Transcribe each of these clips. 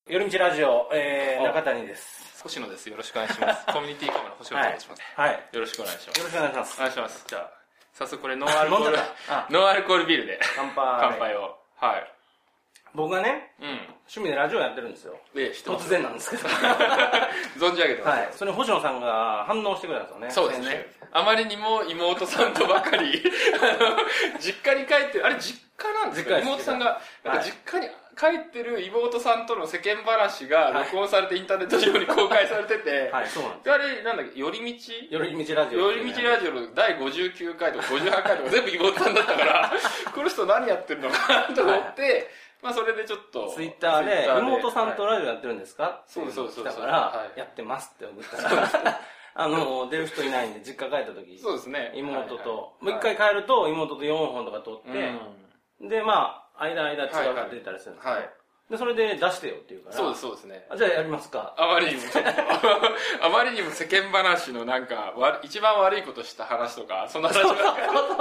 寄り道ラジオ、中谷です。 星野です。よろしくお願いします。コミュニティカムの星野と申します。 はい。 よろしくお願いします。 よろしくお願いします。 お願いします。じゃあ、早速これノンアルコール、ノンアルコールビールで乾杯を。はい。 僕がね、趣味でラジオやってるんですよ。突然なんですけど。 存じ上げてます。 はい。それに星野さんが反応してくれたんですよね。 そうですね。あまりにも妹さんとばかり、実家に帰って、あれ実家なんですか？妹さんが、なんか実家に帰ってる妹さんとの世間話が録音されてインターネット上に公開されてて、 はい、そうなんです。 あれ、なんだっけ、寄り道ラジオ。 寄り道ラジオの第59回とか58回とか全部妹さんだったから、この人何やってるのかなと思って、まあそれでちょっとツイッターで妹さんとラジオやってるんですか？ そうだからやってますって送ったら出る人いないんで実家帰った時、 そうですね、 妹ともう一回帰ると妹と4本とか撮ってでまあ間違って出たりするんですけど、でそれで出してよって言うから、 そうですね、 じゃあやりますか。 あまりにもちょっとあまりにも世間話のなんか一番悪いことした話とかそんな話が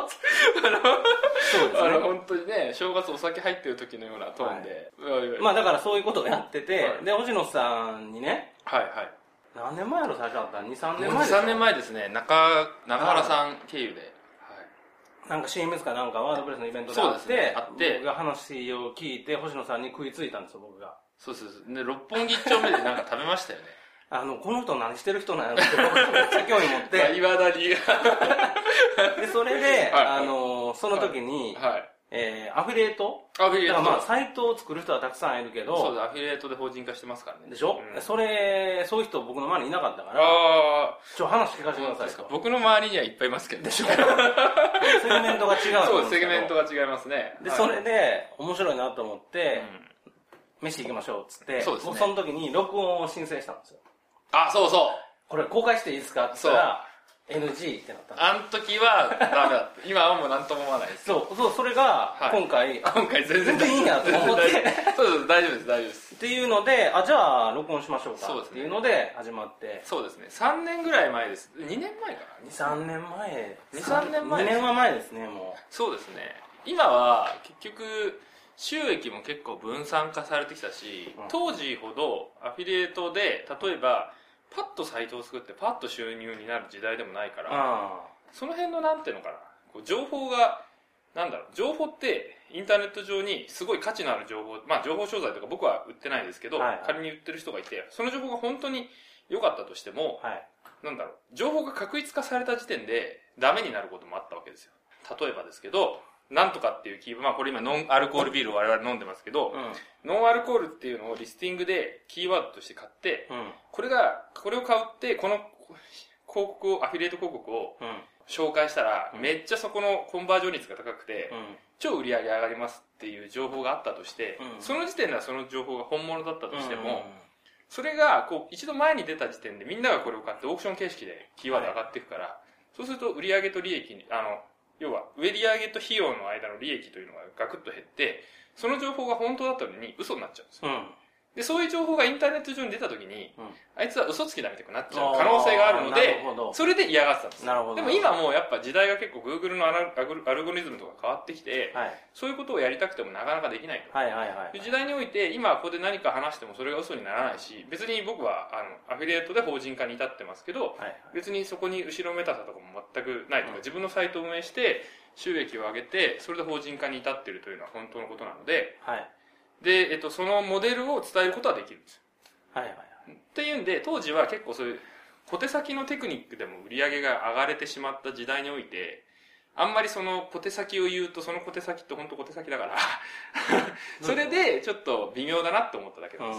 本当にね、正月お酒入ってる時のようなトーンで、 まあだからそういうことをやってて、で星野さんにね、何年前やろ最初あった 2,3 年前 3年前ですね、中原さん経由でなんか CMS かなんかワードプレスのイベントであって、僕が話を聞いて星野さんに食いついたんですよ、僕が。 そうで六本木1丁目でなんか食べましたよね。 この人何してる人なんやろって僕めっちゃ興味持っていまだにでそれで、その時に、アフィリエイトだからまあサイトを作る人はたくさんいるけど、 そうです、アフィリエイトで法人化してますからね。 でしょ、そういう人僕の周りにいなかったから、話聞かせてくださいと。 僕の周りにはいっぱいいますけど。 でしょセグメントが違う。 そう、セグメントが違いますね。 で、それで面白いなと思って、飯行きましょうっつって、僕その時に録音を申請したんですよ。 そうこれ公開していいですかって言ったら、NG ってなったんです。 あの時はダメだった。今はもう何とも思わないです。 それが今回全然いいんやと思って。 そうです、大丈夫です。 っていうので、じゃあ録音しましょうかっていうので始まって。 そうですね、3年ぐらい前です。2年前かな ?2、3年前。 2、3年前。 2年は前ですね、もう。 そうですね。今は結局、収益も結構分散化されてきたし、当時ほどアフィリエイトで、例えば、パッとサイトを作ってパッと収入になる時代でもないから、その辺のなんていうのかな、情報が、情報ってインターネット上にすごい価値のある情報、まあ情報商材とか僕は売ってないですけど、仮に売ってる人がいて、その情報が本当に良かったとしても、情報が確一化された時点でダメになることもあったわけですよ。例えばですけど、なんとかっていうキーワード、まあこれ今ノンアルコールビールを我々飲んでますけど、ノンアルコールっていうのをリスティングでキーワードとして買って、これを買うって、この広告を、アフィリエイト広告を紹介したら、めっちゃそこのコンバージョン率が高くて、超売り上げ上がりますっていう情報があったとして、その時点ではその情報が本物だったとしても、それが一度前に出た時点でみんながこれを買ってオークション形式でキーワード上がっていくから、そうすると売り上げと利益に、要は、売り上げと費用の間の利益というのがガクッと減って、その情報が本当だったのに嘘になっちゃうんですよ。で、そういう情報がインターネット上に出たときに、あいつは嘘つきだみたくなっちゃう可能性があるので、それで嫌がってたんです。でも今もうやっぱ時代が結構 Google のアルゴリズムとか変わってきて、そういうことをやりたくてもなかなかできないと。いう時代において、今ここで何か話してもそれが嘘にならないし、別に僕はアフィリエイトで法人化に至ってますけど、別にそこに後ろめたさとかも全くないというか、自分のサイトを運営して収益を上げて、それで法人化に至っているというのは本当のことなので、で、そのモデルを伝えることはできるんですよ。っていうんで、当時は結構そういう小手先のテクニックでも売り上げが上がれてしまった時代において、あんまりその小手先を言うと、その小手先って本当小手先だからそれでちょっと微妙だなって思っただけです。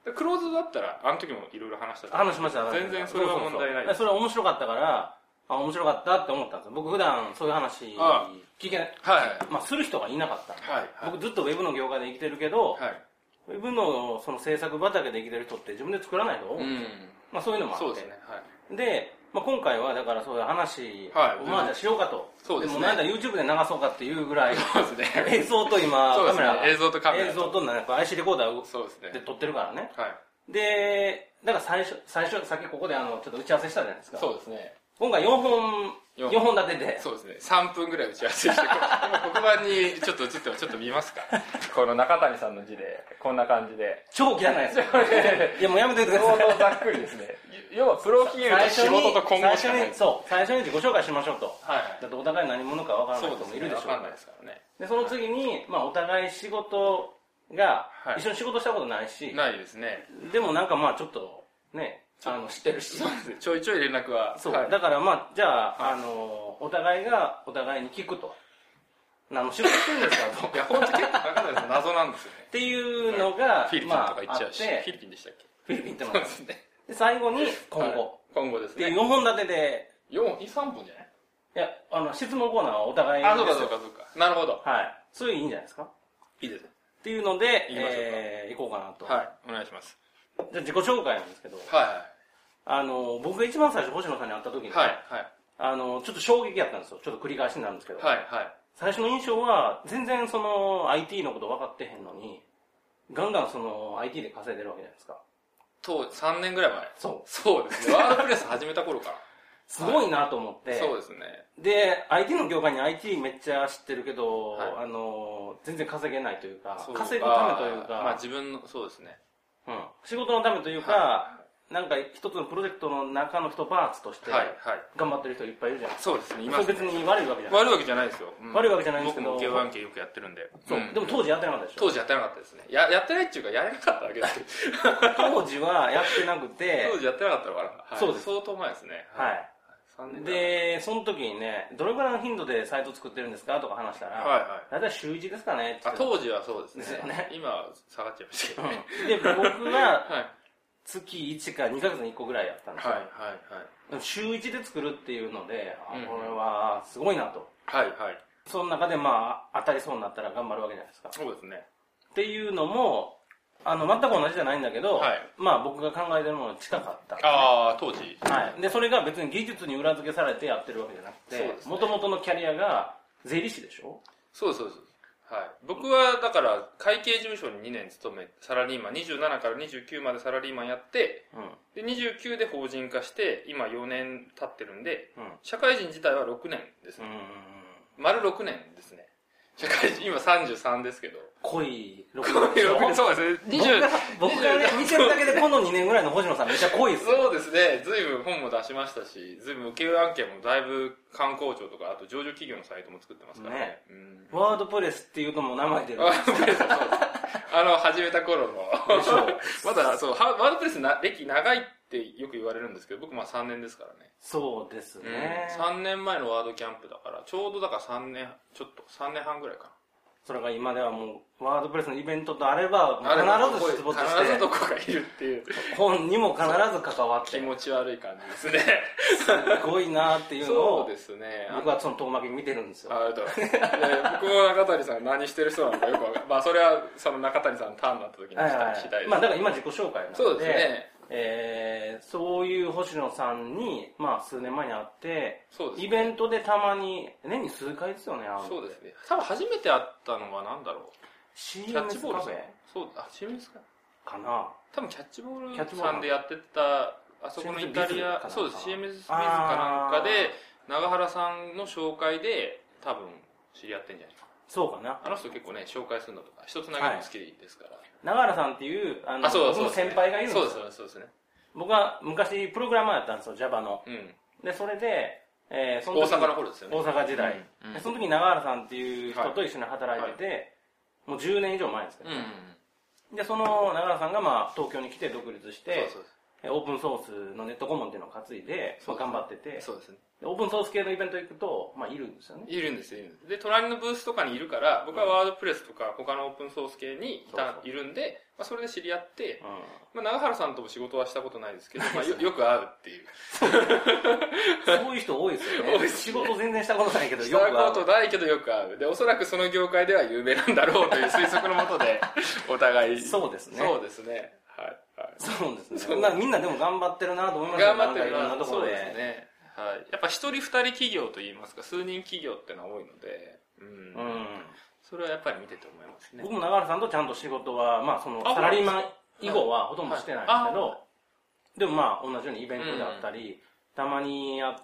クローズだったら、あの時もいろいろ話しました。 全然それは問題ないです。 それは面白かったから、面白かったって思ったんですよ。僕普段そういう話聞けない。まあする人がいなかった。僕ずっとウェブの業界で生きてるけど、ウェブのその制作畑で生きてる人って自分で作らないと、まあそういうのもあって。で、まあ今回はだからそういう話をまあじゃあしようかと。でもなんだ YouTube で流そうかっていうぐらい、映像と今カメラ、映像となんか IC レコーダーで撮ってるからね。で、だから最初さっきここでちょっと打ち合わせしたじゃないですか。 今回4本立てで。 そうですね。3分ぐらい打ち合わせして、今黒板にちょっと映ってもちょっと見ますか。この中谷さんの字で、こんな感じで。 超汚いですよ。いやもうやめてください。 相当ざっくりですね。要はプロフィールと仕事と今後しかない。 最初に自己紹介しましょうと。 はい。 だってお互い何者かわからない人もいるでしょう。 わかんないですからね。 で、その次に、まあお互い仕事が、一緒に仕事したことないし。 ないですね。 でもなんかまあちょっと、ね、知ってるし。 そうですね。ちょいちょい連絡は。 そう。だからまあ、じゃあ、お互いがお互いに聞くと。何の仕事してるんですかと。 いや、ほんと結構中谷さん謎なんですよね。 っていうのが、 フィリピンとか行っちゃうし。フィリピンでしたっけ？ フィリピンってそうですね。で、最後に今後。 今後ですね。 で、4本立てで。 3本じゃない？ いや、質問コーナーはお互いに。 そうか。なるほど。 はい。そういういいんじゃないですか？ いいです。 っていうので、行こうかなと。 はい。お願いします。 じゃあ自己紹介なんですけど。僕が一番最初星野さんに会った時に、ちょっと衝撃やったんですよ。ちょっと繰り返しになるんですけど。最初の印象は、全然その IT のこと分かってへんのに、ガンガンその IT で稼いでるわけじゃないですか。 3年ぐらい前。そうですね。ワードプレス始めた頃から。 すごいなと思って。 そうですね。 で、IT の業界に IT めっちゃ知ってるけど、全然稼げないというか、稼ぐためというか。 まあ自分の、そうですね。 仕事のためというか、なんか一つのプロジェクトの中の一パーツとして頑張ってる人いっぱいいるじゃないですか。 そうですね。それ別に悪いわけじゃない。 悪いわけじゃないですよ。 悪いわけじゃないんですけど。 僕も請負案件よくやってるんで。 そう。でも当時やってなかったでしょ。 当時やってなかったですね。やってないっていうかやれなかったわけです当時はやってなくて。 当時やってなかったのかな。 そうです。 相当前ですね。 はい。で、その時にね、どれぐらいの頻度でサイト作ってるんですかとか話したら、だいたい週1ですかねって。 当時はそうですね。今は下がっちゃいましたけどね。 で、僕は、月1か2ヶ月に1個ぐらいやったんですよ。週1で作るっていうので、これはすごいなと。その中でまあ、当たりそうになったら頑張るわけじゃないですか。 そうですね。 っていうのも、全く同じじゃないんだけど、まあ僕が考えてるものに近かった、 当時。 で、それが別に技術に裏付けされてやってるわけじゃなくて、もともとのキャリアが税理士でしょ？ そうです。僕はだから会計事務所に2年勤め、サラリーマン27から29までサラリーマンやって、で29で法人化して今4年経ってるんで、社会人自体は6年ですね。丸6年ですね。社会人今33ですけど。 濃い6 年。そうですね。 僕がね、見てるだけでこの2年ぐらいの星野さんめっちゃ濃いですよ。 そうですね。随分本も出しましたし、随分請負案件もだいぶ観光庁とか、あと上場企業のサイトも作ってますからね。 ワードプレスっていうともう名前出る。 ワードプレス、そうです。始めた頃の。まだそう、ワードプレス歴長いってよく言われるんですけど、僕まあ3年ですからね。 そうですね。 3年前のワードキャンプだから、ちょうどだから3年半ぐらいかな。 それが今ではもう、ワードプレスのイベントとあれば、必ず出没して。 必ずどこかいるっていう。 本にも必ず関わって。 気持ち悪い感じですね。 すごいなっていうのを、 そうですね。 僕はその遠巻きに見てるんですよ。 僕も中谷さん何してる人なのかよくわかんない。まあそれはその中谷さんのターンになった時に次第です。 まあだから今自己紹介なんで。 そうですね。 そういう星野さんに、まあ数年前に会って、 そうですね、 イベントでたまに、年に数回ですよね、 そうですね。多分初めて会ったのは何だろう。 キャッチボールカフェ？ そう、CMS かな。 多分キャッチボールさんでやってた、あそこのイタリア、そうです、CMS ビズかなんかで、永原さんの紹介で多分知り合ってんじゃないかな。 そうかな。 あの人結構ね、紹介するのとか、人つなげるの好きですから。 永原さんっていう、僕の先輩がいるんですよ。 そうですね。 僕は昔プログラマーやったんですよ、Java の。で、それで、 その時大阪の頃ですよね。 大阪時代。その時に永原さんっていう人と一緒に働いてて、もう10年以上前ですけどね。で、その永原さんがまあ東京に来て独立して、オープンソースのネットコモンっていうのを担いで、頑張ってて、 そうですね。 オープンソース系のイベント行くと、まあいるんですよね。 いるんですよ。で、隣のブースとかにいるから、僕はワードプレスとか他のオープンソース系にいるんで、まあそれで知り合って、まあ永原さんとも仕事はしたことないですけど、まあよく会うっていう。 そういう人多いですよね。多いですね。仕事全然したことないけど、 よく会う。したことないけどよく会う。で、おそらくその業界では有名なんだろうという推測のもとで、お互い。 そうですね。 そうですね。はい。 そうですね。みんなでも頑張ってるなと思いますよね。頑張ってるなところで。 そうですね。はい。やっぱ一人二人企業といいますか、数人企業ってのは多いので、それはやっぱり見てて思いますね。 僕も永原さんとちゃんと仕事は、まあそのサラリーマン以後はほとんどしてないんですけど、でもまあ同じようにイベントであったり、 たまにやって、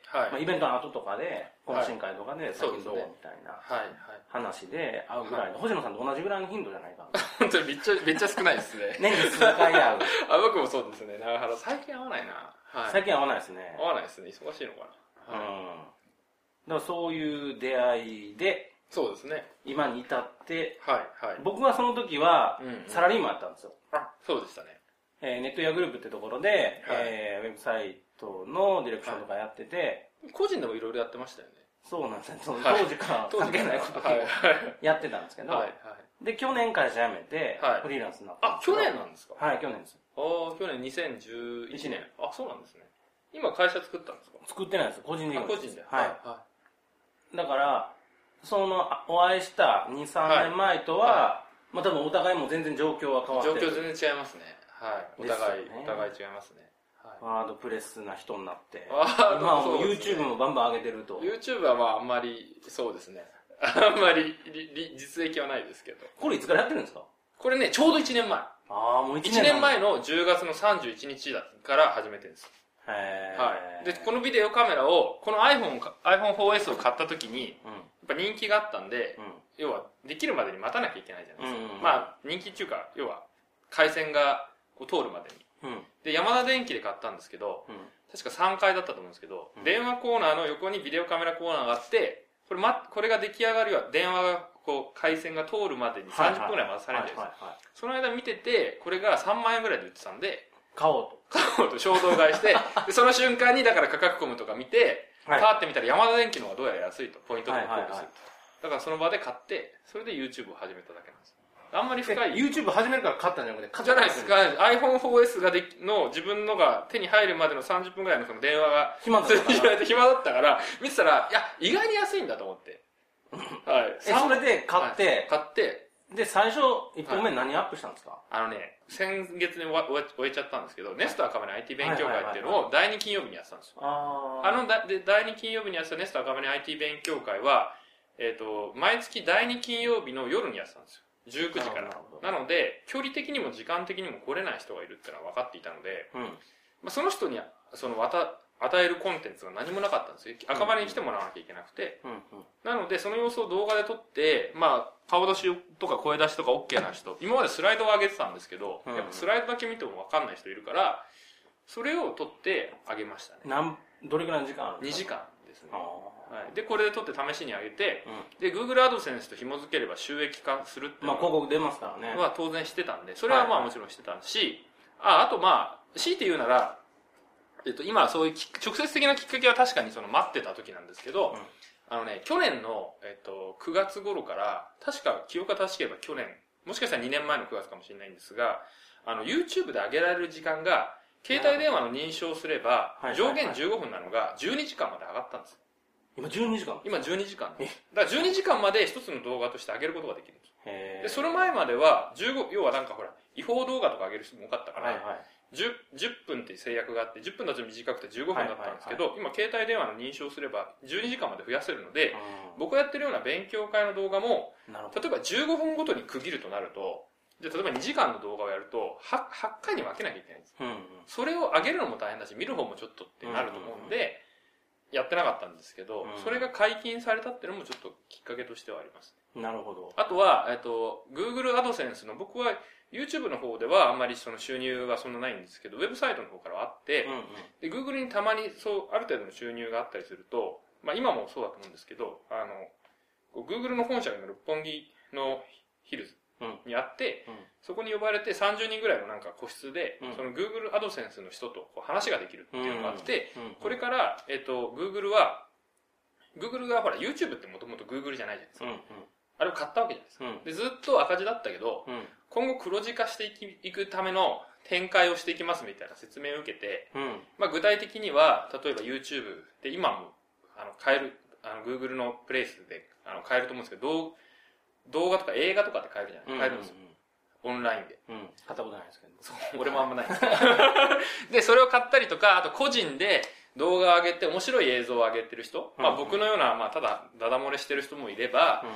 まあ、イベントの後とかで懇親会とかで最近どうみたいな話で会うぐらいの、星野さんと同じぐらいの頻度じゃないかな。 本当にめっちゃ少ないですね。 年に数回会う。 僕もそうですね。長原最近会わないな。 最近会わないですね。 会わないですね。忙しいのかな。 だからそういう出会いで、 そうですね。 今に至って、僕はその時はサラリーマンだったんですよ。 そうでしたね。 ネットヤグループってところで、ウェブサイトのディレクションとかやってて、 個人でもいろいろやってましたよね。 そうなんですね。当時から関係ないことをやってたんですけど、で、去年会社辞めて、フリーランスになったんです。 去年なんですか？ はい、去年です。 去年2011年。そうなんですね。今会社作ったんですか？ 作ってないです。個人事業です。 個人で。 だから、お会いした2、3年前とは、まあ多分お互いも全然状況は変わってる。 状況全然違いますね。お互い違いますね。 ワードプレスな人になって、今はもう YouTube もバンバン上げてると。 YouTube はまああんまり、そうですね。あんまり実益はないですけど。 これいつからやってるんですか？ これね、ちょうど1年前。 もう1 年前の10月の31日から始めてるんです。で、このビデオカメラを、この iPhone4S を買った時に、やっぱ人気があったんで、要は、できるまでに待たなきゃいけないじゃないですか。まあ、人気っていうか、要は、回線が通るまでに。で、ヤマダ電機で買ったんですけど、確か3階だったと思うんですけど、電話コーナーの横にビデオカメラコーナーがあって、これが出来上がるよう電話が、回線が通るまでに30分くらい待たされるんですよ。その間見てて、これが3万円ぐらいで売ってたんで、 買おうと衝動買いして、でその瞬間にだから価格コムとか見て、パーって見たらヤマダ電機の方がどうやら安いと、ポイントでも効果すると。だからその場で買って、それで YouTube を始めただけなんです。あんまり深い。 YouTube 始めるから買ったんじゃなくて、買ったじゃないですか。iPhone4S がの自分のが手に入るまでの30分ぐらいのその電話が暇だったから、見てたら、いや、意外に安いんだと思って。 それで買って、で、最初、1本目何アップしたんですか？ 先月に終えちゃったんですけど、ネスト赤羽 IT 勉強会っていうのを第2金曜日にやってたんですよ。第2金曜日にやってたネスト赤羽 IT 勉強会は、毎月第2金曜日の夜にやってたんですよ。19時から。なので、距離的にも時間的にも来れない人がいるっていうのは分かっていたので、その人に、与えるコンテンツが何もなかったんですよ。赤羽に来てもらわなきゃいけなくて。なので、その様子を動画で撮って、まあ、顔出しとか声出しとか OK な人、今までスライドを上げてたんですけど、やっぱスライドだけ見ても分かんない人いるから、それを撮ってあげましたね。 どれくらいの時間あるんですか？ 2 時間ですね。で、これで撮って試しに上げて、で、Google AdSense と紐付ければ収益化するっていうのは、 広告出ますからね。 は当然してたんで、それはまあもちろんしてたし、あとまあ、強いて言うなら、今そういう直接的なきっかけは確かに待ってた時なんですけど、去年の、9月頃から、確か記憶が正しければ去年、もしかしたら2年前の9月かもしれないんですが、YouTube で上げられる時間が、携帯電話の認証すれば、上限15分なのが12時間まで上がったんです。 今12時間？ 今12時間。だから12時間まで一つの動画として上げることができるんです。で、その前までは、要は違法動画とか上げる人も多かったから、10分って制約があって、10分だと短くて15分だったんですけど、今携帯電話の認証すれば12時間まで増やせるので、僕がやってるような勉強会の動画も、例えば15分ごとに区切るとなると、例えば2時間の動画をやると 8回に分けなきゃいけないんです。それを上げるのも大変だし、見る方もちょっとってなると思うんで、やってなかったんですけど、それが解禁されたっていうのもちょっときっかけとしてはあります。 なるほど。 あとは、Google AdSense の僕はYouTube の方ではあんまりその収入はそんなないんですけど、ウェブサイトの方からはあって、で Google にたまにある程度の収入があったりすると、まあ今もそうだと思うんですけど、Google の本社が今六本木のヒルズにあって、そこに呼ばれて30人ぐらいの個室で、その Google AdSense の人と話ができるっていうのがあって、これから、Google がほら YouTube ってもともと Google じゃないじゃないですか。あれを買ったわけじゃないですか。でずっと赤字だったけど、今後黒字化していくための展開をしていきますみたいな説明を受けて、まあ具体的には、例えば YouTube で今も、買える、Google のプレイスで買えると思うんですけど、動画とか映画とかって買えるじゃない、買えるんですよ。オンラインで。 買ったことないですけど。 そう、俺もあんまないです。で、それを買ったりとか、あと個人で動画を上げて面白い映像を上げてる人、まあ僕のような、まあただダダ漏れしてる人もいれば、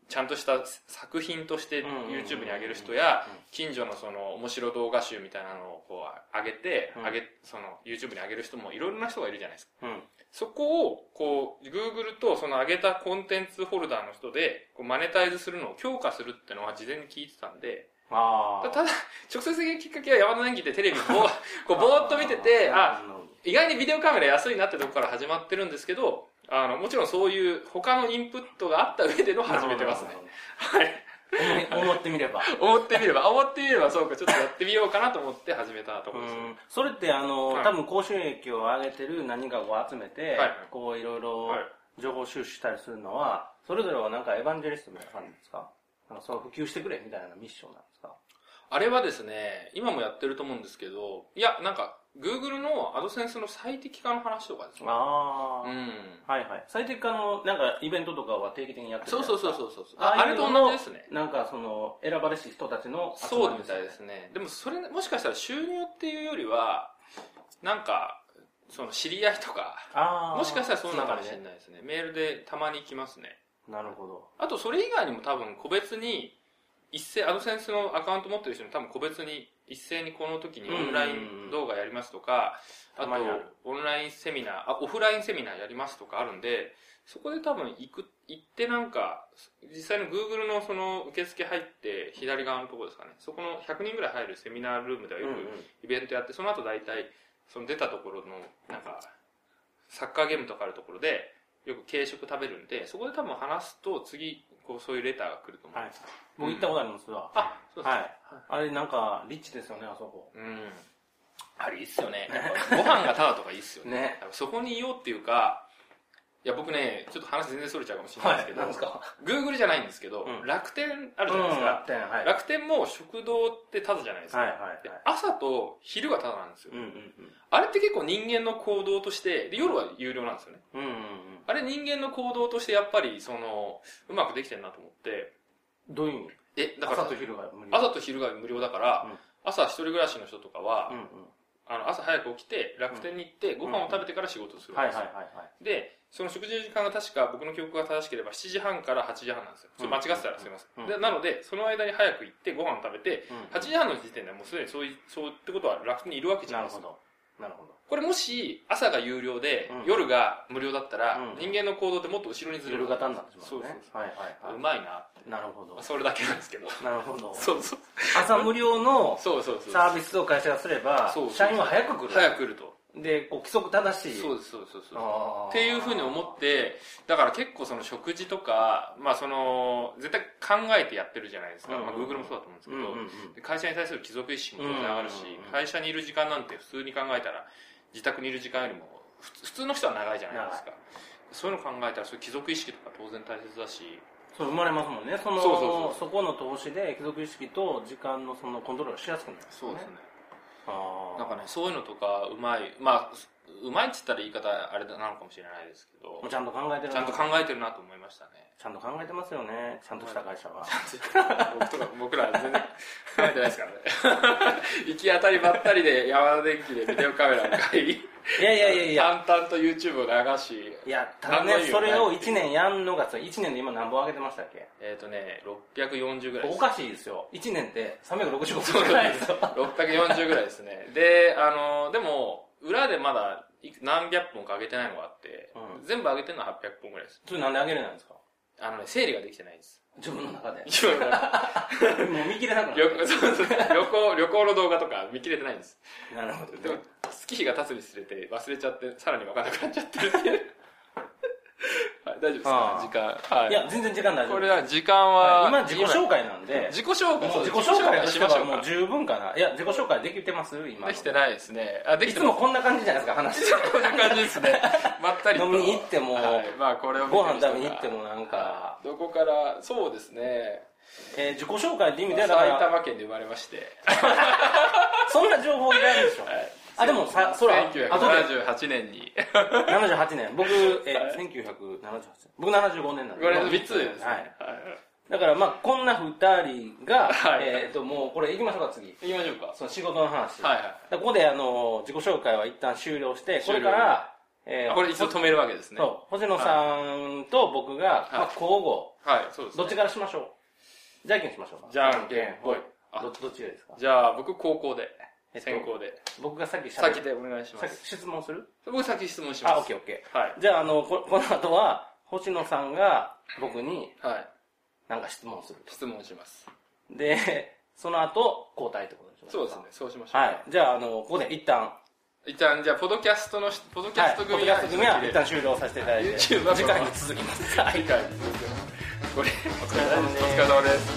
ちゃんとした作品として YouTube に上げる人や、近所のその面白動画集みたいなのをこう上げて、その YouTube に上げる人もいろいろな人がいるじゃないですか。そこを、こう、Google とその上げたコンテンツホルダーの人で、こうマネタイズするのを強化するっていうのは事前に聞いてたんで、ただ、直接的なきっかけは山田電機ってテレビこうぼーっと見てて、意外にビデオカメラ安いなってとこから始まってるんですけど、もちろんそういう他のインプットがあった上での始めてますね。はい。 思ってみればそうか、ちょっとやってみようかなと思って始めたところです。 それって多分高収益を上げてる何かを集めて、こういろいろ情報収集したりするのは、それぞれはなんかエヴァンジェリストみたいな感じですか？そう普及してくれみたいなミッションなんですか？ あれはですね、今もやってると思うんですけど、いや、なんか、Google のアドセンスの最適化の話とかですね。 はいはい。最適化のなんかイベントとかは定期的にやってるんですか？ そう。あれと同じですね。 なんか選ばれし人たちの集まりそうみたいですね。でもそれ、もしかしたら収入っていうよりは、なんか、知り合いとか、もしかしたらそうなのかもしれないですね。メールでたまに来ますね。 なるほど。 あとそれ以外にも多分個別に、アドセンスのアカウント持ってる人に多分個別に一斉にこの時にオンライン動画やりますとか、あとオンラインセミナー、オフラインセミナーやりますとかあるんで、そこで多分行ってなんか、実際の Google のその受付入って左側のところですかね、そこの100人ぐらい入るセミナールームではよくイベントやって、その後大体その出たところのなんかサッカーゲームとかあるところでよく軽食食べるんで、そこで多分話すと次そういうレターが来ると思う。 僕行ったことありますわ。 そうですね。 あれなんかリッチですよね、あそこ。 あれいいっすよね。ご飯がタダとかいいっすよね。そこにいようっていうか、いや僕ね、ちょっと話全然それちゃうかもしれないですけど、Google じゃないんですけど、楽天あるじゃないですか。楽天も食堂ってタダじゃないですか。朝と昼がタダなんですよ。あれって結構人間の行動として、で夜は有料なんですよね。あれ人間の行動としてやっぱりうまくできてるなと思って。 どういう意味？ だから朝と昼が無料だから、朝一人暮らしの人とかは、朝早く起きて楽天に行ってご飯を食べてから仕事をするんですよ。で、その食事の時間が確か僕の記憶が正しければ7時半から8時半なんですよ。間違ってたらすみません。なので、その間に早く行ってご飯を食べて、8時半の時点でもうすでにそうってことは楽天にいるわけじゃないですか。 なるほど。 これもし朝が有料で夜が無料だったら、人間の行動ってもっと後ろにずれる。 夜型になってしまうね。 うまいなって。 なるほど。 それだけなんですけど。 なるほど。 朝無料のサービスを会社がすれば、社員は早く来る。 早く来ると。 で、規則正しい。 そうです。っていうふうに思って、だから結構食事とか、絶対考えてやってるじゃないですか。Google もそうだと思うんですけど、会社に対する帰属意識も当然上がるし、会社にいる時間なんて普通に考えたら、自宅にいる時間よりも、普通の人は長いじゃないですか。そういうの考えたら、そういう帰属意識とか当然大切だし、 生まれますもんね。そこの投資で帰属意識と時間のコントロールしやすくなるんですね。 そうですね。なんかね、そういうのとかうまい。うまいって言ったら言い方あれなのかもしれないですけど。 ちゃんと考えてるな。ちゃんと考えてるなと思いましたね。 ちゃんと考えてますよね。ちゃんとした会社は。 僕ら全然考えてないですからね。行き当たりばったりで山田電機でビデオカメラを買い。 いや。 淡々と YouTube を流し。 いや、ただね、それを1年やんのが、1年で今何本上げてましたっけ ？640ぐらいです。 おかしいですよ。1年って365本しかないですよ。 640ぐらいですね。で、でも、裏でまだ何百本か上げてないのがあって、全部上げてるのは800本ぐらいです。 それなんで上げれないんですか？ 整理ができてないんです。 自分の中で。 もう見切れなくなる。 旅行の動画とか見切れてないんです。 なるほど。 でも、月日が経つにつれて忘れちゃって、さらに分からなくなっちゃってるっていう。大丈夫ですか？時間。 いや、全然時間大丈夫。 これは、時間は。 今、自己紹介なんで。 自己紹介しましょう。もう十分かな。いや、自己紹介できてます今。 できてないですね。 いつもこんな感じじゃないですか、話。 こんな感じですね。まったりと。 飲みに行っても、 これをご飯食べに行ってもなんか。 どこから、そうですね。 自己紹介って意味では、 埼玉県で生まれまして。 そんな情報いらないでしょ。でもそれは 1978年に 78年僕1978年僕75年なんで 3つですね。 だからこんな2人がもうこれ行きましょうか。次行きましょうか。 その仕事の話。ここで自己紹介は一旦終了して、これからこれ一度止めるわけですね。 そう。星野さんと僕が、まあ、交互。 はい、そうですね。 どっちからしましょう？じゃんけんしましょうか。 じゃんけん。 はい。どっちがいいですか？ じゃあ、僕高校で。先行で。 僕が先でお願いします。 質問する？ 僕先質問します。 あ、オッケーオッケー。はい。 じゃあ、この後は、星野さんが僕に、なんか質問する。 質問します。 で、その後、交代ってことでしょ？ そうですね。そうしましょう。 はい。じゃあ、ここで一旦、 じゃあ、ポッドキャスト組は一旦終了させていただいて、次回に続きます。 次回に続きます。これ、お疲れ様です。